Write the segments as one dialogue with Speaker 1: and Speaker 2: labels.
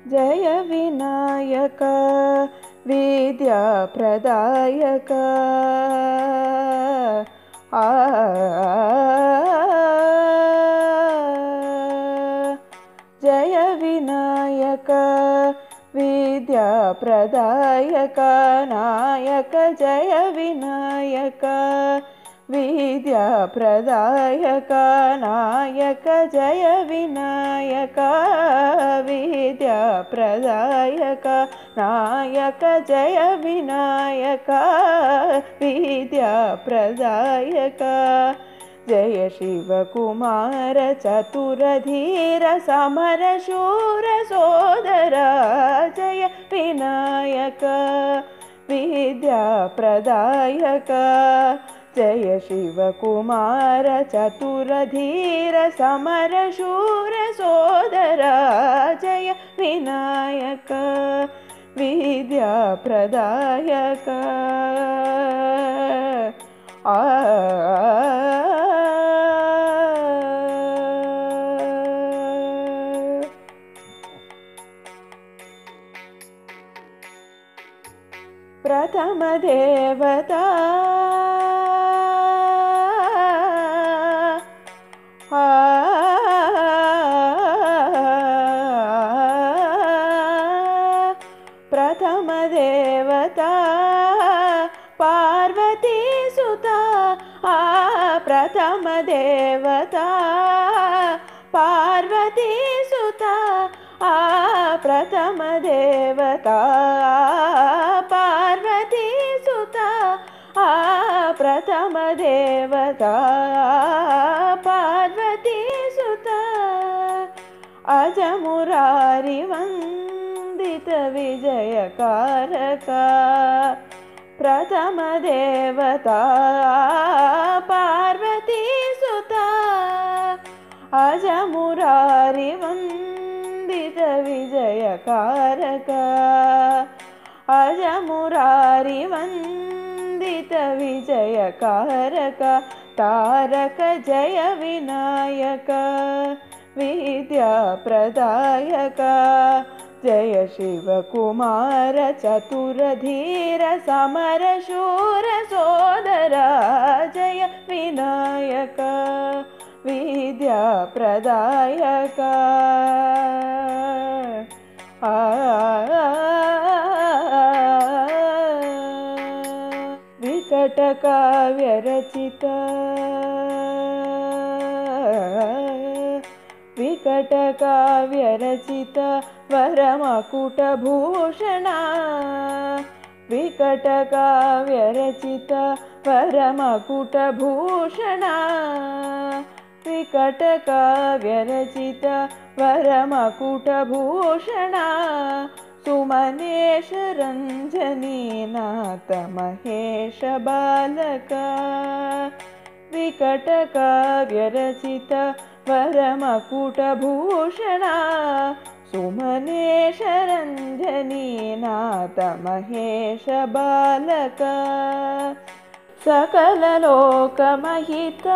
Speaker 1: जय विनायक विद्याप्रदायक जय विनायक विद्याप्रदायक नायक जय विनायक विद्याप्रदायक नायक जय विनायक विद्याप्रदायक नायक जय विनायक विद्याप्रदायक जय शिवकुमार चतुरधीर समर शूर सोदरा जय विनायक विद्याप्रदायक जय शिवकुमार चतुरधीर समर शूर सोदरा जय विनायक विद्याप्रदायक प्रथम देवता प्रथम देवता पार्वती सुता प्रथम देवता पार्वती सुता प्रथम देवता पार्वती सुता प्रथम देवता पार्वती सुता अज मुरारी वंदित विजयकारक प्रथम देवता पार्वती सुता अज मुरारी वंदित विजयकारक अज मुरारी वंदित विजयकारक तारक जय विनायक विद्याप्रदायक जय शिवकुमार चतुरधीर समर शूर सोदरा जय विनायक विद्याप्रदायक विकटकाव्यरचित विकटकाव्यरचित वरमकुटभूषण विकटकाव्यरचित वरमकुटभूषण विकटकाव्यरचित वरमकुटभूषण सुमनेश रंजनीनाथ महेश बालक विकटकाव्यरचित वरमकुटभूषण सुमनेश रंजनीनाथ महेश बालक सकल लोकमहिता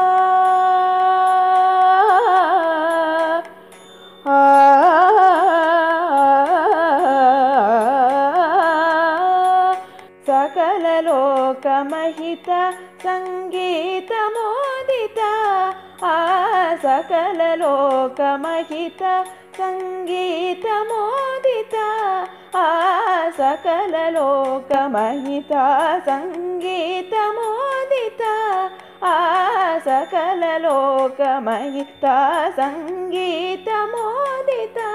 Speaker 1: सकल लोकमहित संगीत मोदिता सकल लोकमहित संगीत मोदिता सकल लोकमहित संगीत मोदिता सकल लोकमहित संगीत मोदिता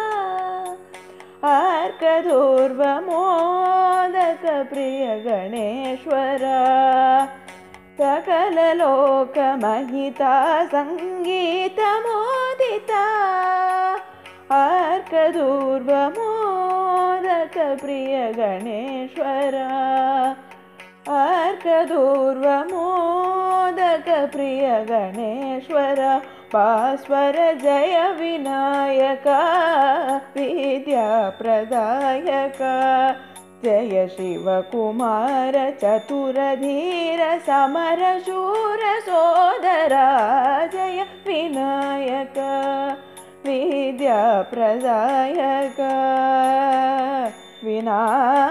Speaker 1: अर्कधूर्व मोदक प्रिय गणेश्वर सकल लोकमहिता संगीत मोदिता अर्कधूर्व मोदक प्रिय गणेश्वर अर्कधूर्व मोदक प्रिय गणेश्वर भास्वर जय विनायक विद्याप्रदायक जय शिवकुमार चतुरधीर समर शूर सोदरा जय विनायक विद्याप्रदायक विद्याप्रदायक विनायक